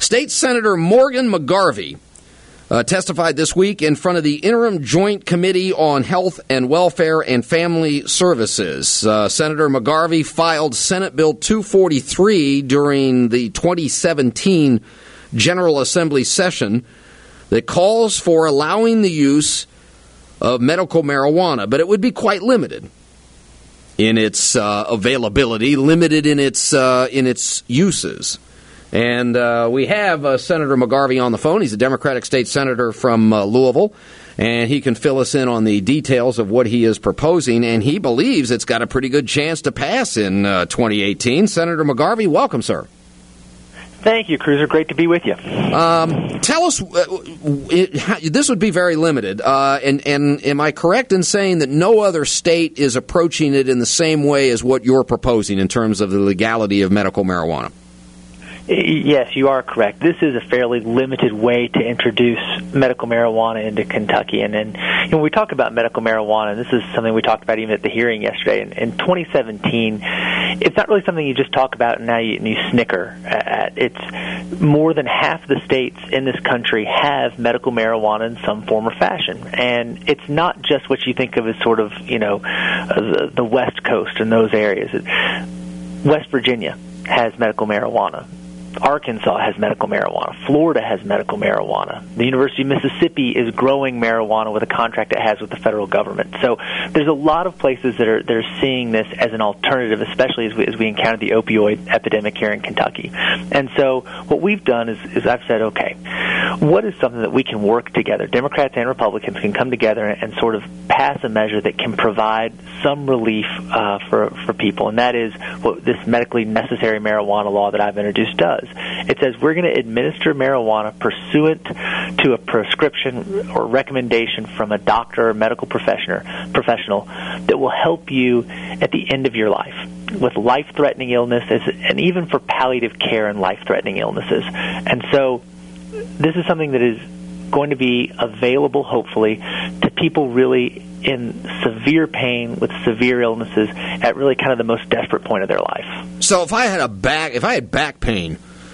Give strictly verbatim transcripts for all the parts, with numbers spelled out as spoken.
State Senator Morgan McGarvey uh, testified this week in front of the Interim Joint Committee on Health and Welfare and Family Services. Uh, Senator McGarvey filed Senate Bill two forty-three during the twenty seventeen General Assembly session that calls for allowing the use of medical marijuana, but it would be quite limited in its uh, availability, limited in its uh, in its uses. And uh, we have uh, Senator McGarvey on the phone. He's a Democratic state senator from uh, Louisville, and he can fill us in on the details of what he is proposing, and he believes it's got a pretty good chance to pass in uh, twenty eighteen. Senator McGarvey, welcome, sir. Thank you, Cruiser. Great to be with you. Um, tell us, uh, it, this would be very limited, uh, and, and am I correct in saying that no other state is approaching it in the same way as what you're proposing in terms of the legality of medical marijuana? Yes, you are correct. This is a fairly limited way to introduce medical marijuana into Kentucky. And then, you know, when we talk about medical marijuana, and this is something we talked about even at the hearing yesterday, in, in twenty seventeen, it's not really something you just talk about and now you, and you snicker at. It's more than half the states in this country have medical marijuana in some form or fashion. And it's not just what you think of as sort of, you know, the, the West Coast and those areas. West Virginia has medical marijuana. Arkansas has medical marijuana. Florida has medical marijuana. The University of Mississippi is growing marijuana with a contract it has with the federal government. So there's a lot of places that are that are seeing this as an alternative, especially as we, as we encounter the opioid epidemic here in Kentucky. And so what we've done is, is I've said, okay, what is something that we can work together? Democrats and Republicans can come together and sort of pass a measure that can provide some relief uh, for, for people, and that is what this medically necessary marijuana law that I've introduced does. It says we're going to administer marijuana pursuant to a prescription or recommendation from a doctor or medical professional professional that will help you at the end of your life with life-threatening illnesses and even for palliative care and life-threatening illnesses. And so this is something that is going to be available, hopefully, to people really in severe pain with severe illnesses at really kind of the most desperate point of their life. So if I had a back, if I had back pain,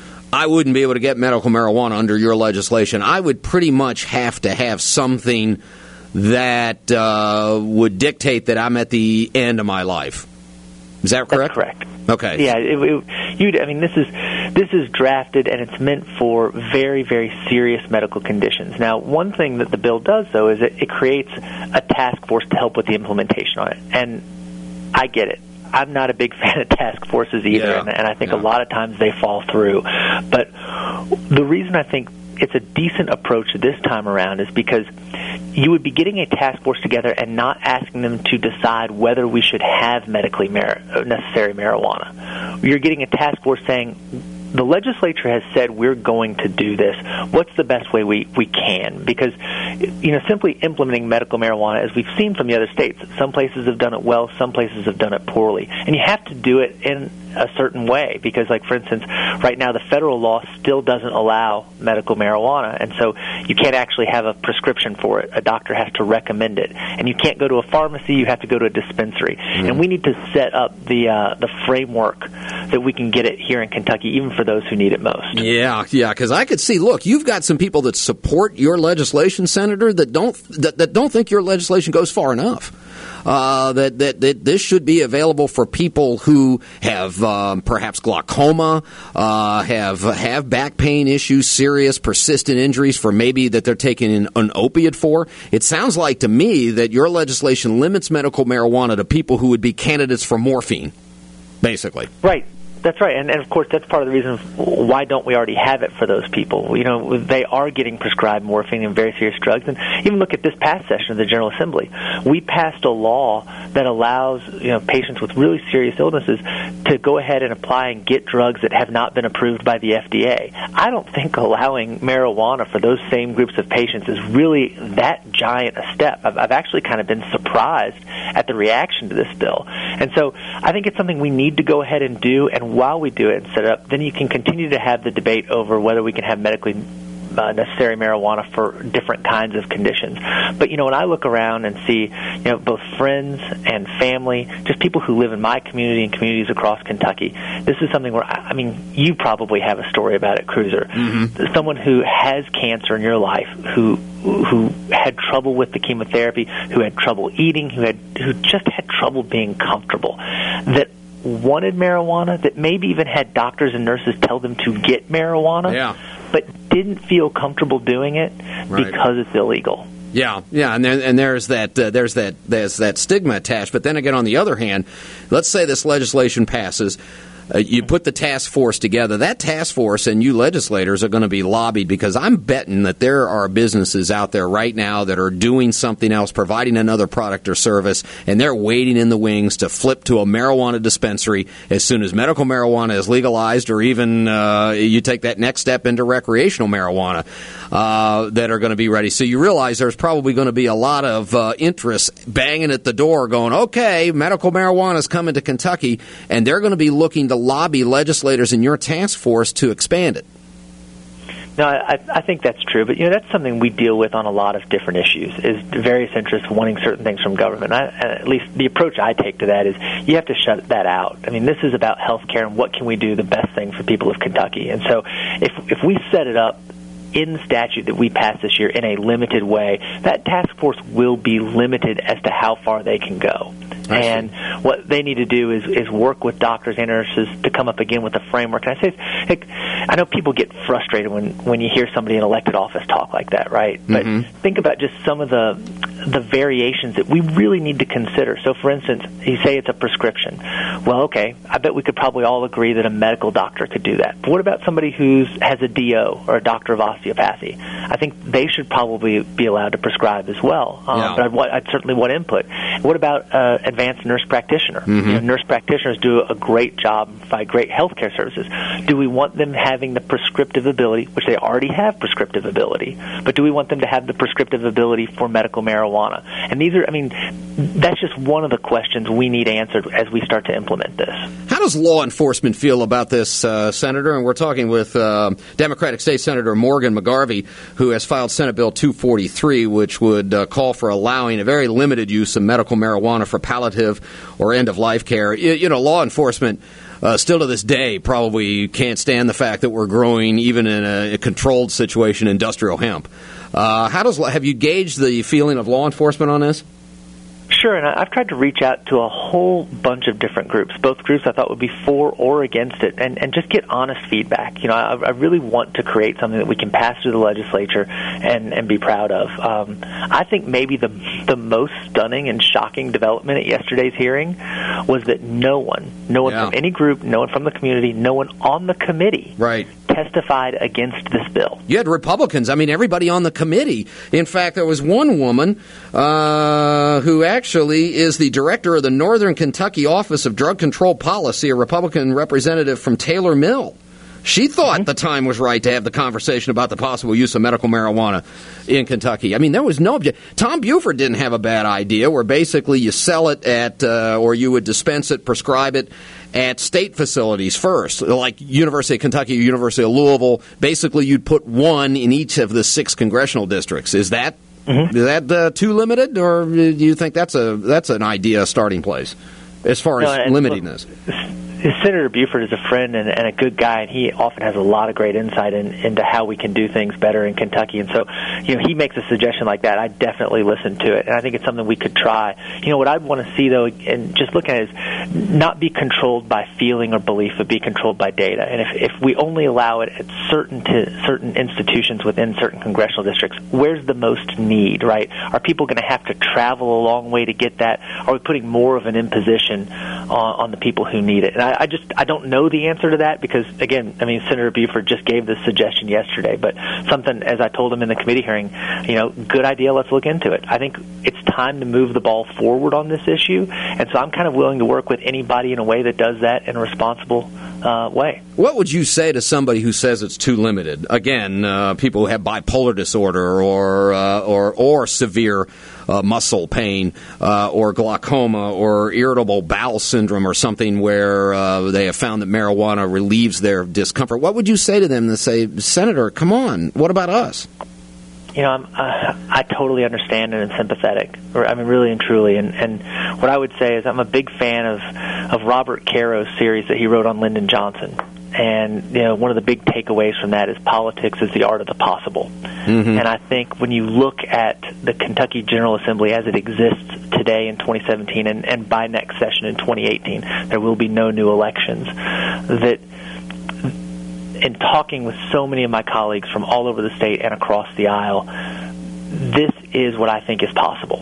I wouldn't be able to get medical marijuana under your legislation. I would pretty much have to have something that uh, would dictate that I'm at the end of my life. Is that correct? That's correct. Okay. Yeah, it, it, you'd, I mean, this is this is drafted, and it's meant for very, very serious medical conditions. Now, one thing that the bill does, though, is it, it creates a task force to help with the implementation on it. And I get it. I'm not a big fan of task forces either, yeah. and, and I think yeah. a lot of times they fall through. But the reason I think it's a decent approach this time around is because you would be getting a task force together and not asking them to decide whether we should have medically mar- necessary marijuana. You're getting a task force saying, the legislature has said we're going to do this. What's the best way we, we can? Because, you know, simply implementing medical marijuana, as we've seen from the other states, some places have done it well, some places have done it poorly. And you have to do it in a certain way because, like, for instance, right now the federal law still doesn't allow medical marijuana, and so you can't actually have a prescription for it. A doctor has to recommend it. And you can't go to a pharmacy, you have to go to a dispensary. Mm. And we need to set up the uh, the framework that we can get it here in Kentucky, even for those who need it most. Yeah, yeah, because I could see, look, you've got some people that support your legislation, Senator, that don't that, that don't think your legislation goes far enough. Uh, that, that that this should be available for people who have um, perhaps glaucoma, uh, have have back pain issues, serious persistent injuries for maybe that they're taking an, an opiate for. It sounds like to me that your legislation limits medical marijuana to people who would be candidates for morphine, basically. Right. That's right, and, and of course that's part of the reason why don't we already have it for those people. You know, they are getting prescribed morphine and very serious drugs, and even look at this past session of the General Assembly. We passed a law that allows, you know, patients with really serious illnesses to go ahead and apply and get drugs that have not been approved by the F D A. I don't think allowing marijuana for those same groups of patients is really that giant a step. I've, I've actually kind of been surprised at the reaction to this bill, and so I think it's something we need to go ahead and do, and while we do it and set it up, then you can continue to have the debate over whether we can have medically uh, necessary marijuana for different kinds of conditions. But, you know, when I look around and see, you know, both friends and family, just people who live in my community and communities across Kentucky, this is something where, I mean, you probably have a story about it, Cruiser. Mm-hmm. Someone who has cancer in your life, who who had trouble with the chemotherapy, who had trouble eating, who had who just had trouble being comfortable, that wanted marijuana, that maybe even had doctors and nurses tell them to get marijuana, yeah. but didn't feel comfortable doing it right. because it's illegal. Yeah, yeah, and there, and there's that uh, there's that there's that stigma attached. But then again, on the other hand, let's say this legislation passes. Uh, you put the task force together. That task force and you legislators are going to be lobbied, because I'm betting that there are businesses out there right now that are doing something else, providing another product or service, and they're waiting in the wings to flip to a marijuana dispensary as soon as medical marijuana is legalized, or even uh, you take that next step into recreational marijuana, uh, that are going to be ready. So you realize there's probably going to be a lot of uh, interest banging at the door going, okay, medical marijuana is coming to Kentucky, and they're going to be looking to lobby legislators in your task force to expand it. No, I, I think that's true, but you know that's something we deal with on a lot of different issues. Is various interests wanting certain things from government. I, at least the approach I take to that is you have to shut that out. I mean, this is about health care and what can we do the best thing for people of Kentucky. And so, if if we set it up in statute that we pass this year in a limited way, that task force will be limited as to how far they can go. And what they need to do is, is work with doctors and nurses to come up again with a framework. And I say, heck, I know people get frustrated when, when you hear somebody in elected office talk like that, right? Mm-hmm. But think about just some of the the variations that we really need to consider. So, for instance, you say it's a prescription. Well, okay, I bet we could probably all agree that a medical doctor could do that. But what about somebody who has a D O or a doctor of osteopathy? I think they should probably be allowed to prescribe as well. Um, yeah. But I'd, want, I'd certainly want input. What about uh, advanced nurse practitioner? Mm-hmm. You know, nurse practitioners do a great job, provide great healthcare services. Do we want them having the prescriptive ability, which they already have prescriptive ability, but do we want them to have the prescriptive ability for medical marijuana? And these are, I mean, that's just one of the questions we need answered as we start to implement this. How does law enforcement feel about this, uh, Senator? And we're talking with uh, Democratic State Senator Morgan McGarvey, who has filed Senate Bill two forty-three, which would uh, call for allowing a very limited use of medical marijuana for palliative or end-of-life care. You, you know, law enforcement Uh, still to this day probably can't stand the fact that we're growing, even in a, a controlled situation, industrial hemp. Uh, how does have you gauged the feeling of law enforcement on this? Sure, and I've tried to reach out to a whole bunch of different groups, both groups I thought would be for or against it, and, and just get honest feedback. You know, I, I really want to create something that we can pass through the legislature and, and be proud of. Um, I think maybe the the most stunning and shocking development at yesterday's hearing was that no one, no one yeah. from any group, no one from the community, no one on the committee right. testified against this bill. You had Republicans. I mean, everybody on the committee. In fact, there was one woman uh, who actually is the director of the Northern Kentucky Office of Drug Control Policy, a Republican representative from Taylor Mill. She thought mm-hmm. the time was right to have the conversation about the possible use of medical marijuana in Kentucky. I mean, there was no objection. Tom Buford didn't have a bad idea where basically you sell it at, uh, or you would dispense it, prescribe it at state facilities first, like University of Kentucky or University of Louisville. Basically, you'd put one in each of the six congressional districts. Is that mm-hmm. is that uh, too limited, or do you think that's a that's an idea starting place as far as no, limiting look, this? Senator Buford is a friend and, and a good guy, and he often has a lot of great insight in, into how we can do things better in Kentucky. And so, you know, he makes a suggestion like that, I definitely listen to it, and I think it's something we could try. You know, what I'd want to see, though, and just look at it, is not be controlled by feeling or belief, but be controlled by data. And if, if we only allow it at certain to, certain institutions within certain congressional districts, where's the most need, right? Are people going to have to travel a long way to get that? Are we putting more of an imposition on, on the people who need it? And I, I just I don't know the answer to that because, again, I mean, Senator Buford just gave this suggestion yesterday, but something, as I told him in the committee hearing, you know, good idea, let's look into it. I think it's time to move the ball forward on this issue, and so I'm kind of willing to work with anybody in a way that does that in a responsible uh, way. What would you say to somebody who says it's too limited? Again, uh, people who have bipolar disorder or uh, or or severe uh, muscle pain uh, or glaucoma or irritable bowel syndrome or something where uh, they have found that marijuana relieves their discomfort, what would you say to them to say, Senator, come on, what about us? You know, I'm, uh, I totally understand and am sympathetic. I mean, really and truly. And, and what I would say is I'm a big fan of, of Robert Caro's series that he wrote on Lyndon Johnson. And, you know, one of the big takeaways from that is politics is the art of the possible. Mm-hmm. And I think when you look at the Kentucky General Assembly as it exists today in twenty seventeen and, and by next session in twenty eighteen, there will be no new elections, that in talking with so many of my colleagues from all over the state and across the aisle, this is what I think is possible.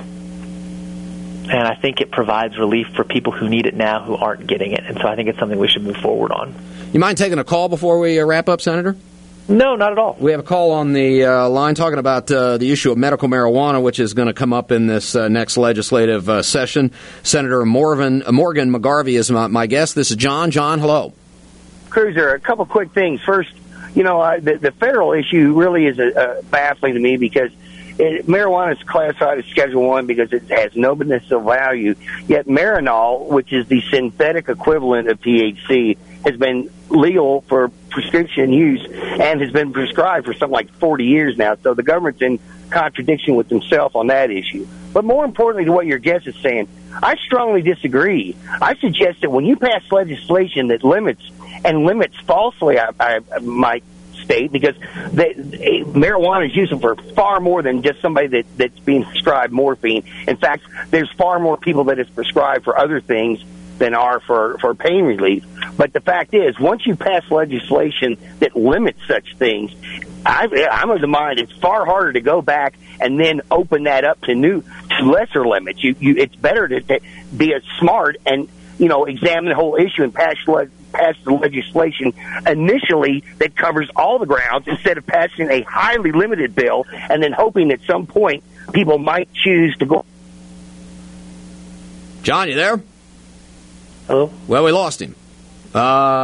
And I think it provides relief for people who need it now who aren't getting it. And so I think it's something we should move forward on. You mind taking a call before we uh, wrap up, Senator? No, not at all. We have a call on the uh, line talking about uh, the issue of medical marijuana, which is going to come up in this uh, next legislative uh, session. Senator Morgan, Morgan McGarvey is my, my guest. This is John. John, hello. Cruiser, a couple quick things. First, you know, uh, the, the federal issue really is a, a baffling to me because it, marijuana is classified as Schedule One because it has no medicinal value. Yet Marinol, which is the synthetic equivalent of T H C, has been legal for prescription use and has been prescribed for something like forty years now. So the government's in contradiction with themselves on that issue. But more importantly to what your guest is saying, I strongly disagree. I suggest that when you pass legislation that limits and limits falsely, I, I might state, because they, they, marijuana is used for far more than just somebody that, that's being prescribed morphine. In fact, there's far more people that it's prescribed for other things than are for, for pain relief. But the fact is, once you pass legislation that limits such things, I, I'm of the mind it's far harder to go back and then open that up to new, to lesser limits. You, you, it's better to, to be a smart and, you know, examine the whole issue and pass le- pass the legislation initially that covers all the grounds instead of passing a highly limited bill and then hoping at some point people might choose to go. John, you there? Hello? Well, we lost him. Uh,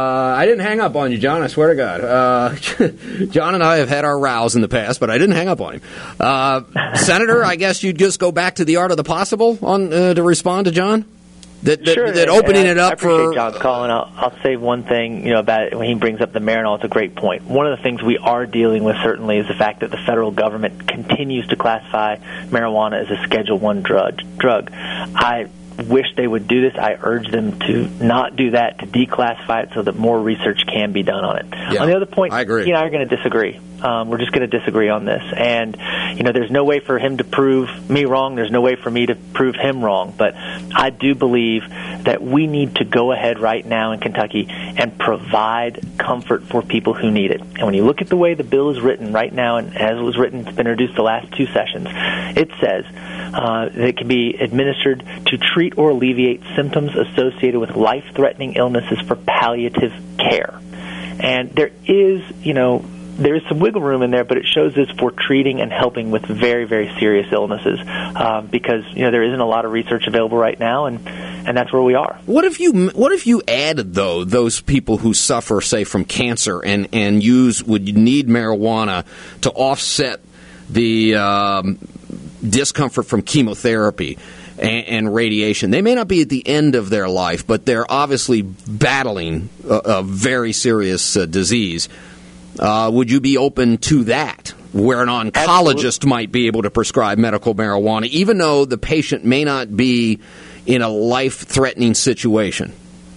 I didn't hang up on you, John, I swear to God. Uh, John and I have had our rows in the past, but I didn't hang up on him. Uh, Senator, I guess you'd just go back to the art of the possible on uh, to respond to John? That, that, sure, that opening I, it up I appreciate for John's call, and I'll, I'll say one thing, you know, about it when he brings up the Marinol. It's a great point. One of the things we are dealing with certainly is the fact that the federal government continues to classify marijuana as a Schedule One drug. Drug. I wish they would do this. I urge them to not do that, to declassify it so that more research can be done on it. Yeah, on the other point, I agree. he and I are going to disagree. Um, we're just going to disagree on this. And, you know, there's no way for him to prove me wrong. There's no way for me to prove him wrong. But I do believe that we need to go ahead right now in Kentucky and provide comfort for people who need it. And when you look at the way the bill is written right now, and as it was written, it's been introduced the last two sessions, it says uh, that it can be administered to treat or alleviate symptoms associated with life-threatening illnesses for palliative care. And there is, you know, there is some wiggle room in there, but it shows this for treating and helping with very, very serious illnesses uh, because, you know, there isn't a lot of research available right now, and, and that's where we are. What if you what if you added, though, those people who suffer, say, from cancer and, and use would need marijuana to offset the um, discomfort from chemotherapy and, and radiation? They may not be at the end of their life, but they're obviously battling a, a very serious uh, disease. Uh, would you be open to that, where an oncologist Absolutely. might be able to prescribe medical marijuana, even though the patient may not be in a life-threatening situation?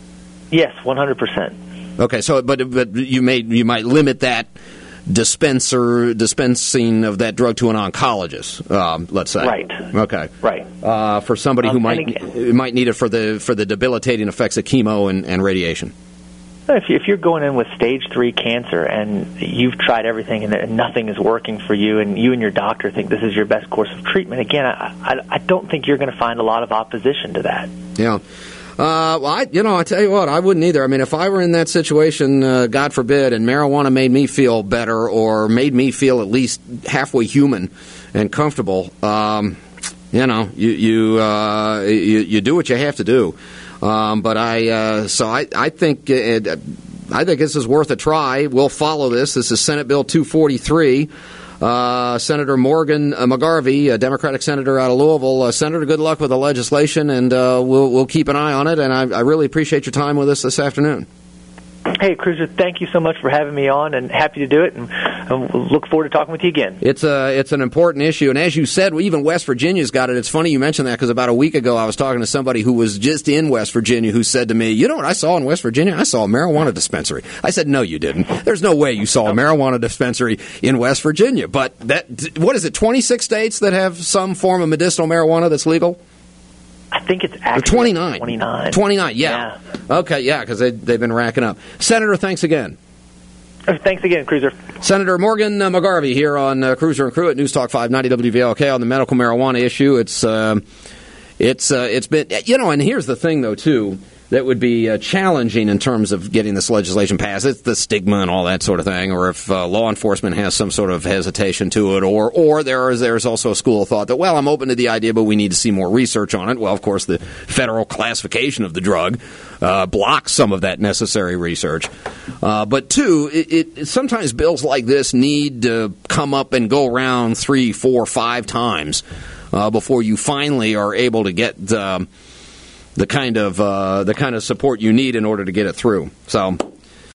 Yes, one hundred percent. Okay, so but but you may you might limit that dispenser dispensing of that drug to an oncologist, um, let's say. Right. Okay. Right. Uh, for somebody um, who might again, might need it for the for the debilitating effects of chemo and, and radiation. If, you, if you're going in with stage three cancer and you've tried everything and, and nothing is working for you, and you and your doctor think this is your best course of treatment, again, I, I, I don't think you're going to find a lot of opposition to that. Yeah. Uh, well, I, you know, I tell you what, I wouldn't either. I mean, if I were in that situation, uh, God forbid, and marijuana made me feel better or made me feel at least halfway human and comfortable, um, you know, you you, uh, you you do what you have to do. Um, but I, uh, so I, I think it, I think this is worth a try. We'll follow this. This is Senate Bill two forty-three. Uh, Senator Morgan uh, McGarvey, a Democratic senator out of Louisville. Uh, Senator, good luck with the legislation, and uh, we'll we'll keep an eye on it. And I, I really appreciate your time with us this afternoon. Hey, Cruiser, thank you so much for having me on, and happy to do it, and, and we'll look forward to talking with you again. It's a, it's an important issue, and as you said, even West Virginia's got it. It's funny you mentioned that, because about a week ago I was talking to somebody who was just in West Virginia who said to me, you know what I saw in West Virginia? I saw a marijuana dispensary. I said, no, you didn't. There's no way you saw a marijuana dispensary in West Virginia. But that, what is it, twenty-six states that have some form of medicinal marijuana that's legal? I think it's actually twenty-nine. twenty-nine. twenty-nine, yeah. yeah. Okay, yeah, because they, they've been racking up. Senator, thanks again. Thanks again, Cruiser. Senator Morgan uh, McGarvey here on uh, Cruiser and Crew at News Talk five ninety W V L K on the medical marijuana issue. It's uh, it's uh, it's been, you know, and here's the thing, though, too, that would be uh, challenging in terms of getting this legislation passed. It's the stigma and all that sort of thing, or if uh, law enforcement has some sort of hesitation to it, or or there is there's also a school of thought that, well, I'm open to the idea, but we need to see more research on it. Well, of course, the federal classification of the drug uh, blocks some of that necessary research. Uh, but two, it, it sometimes bills like this need to come up and go around three, four, five times uh, before you finally are able to get Um, the kind of uh, the kind of support you need in order to get it through. So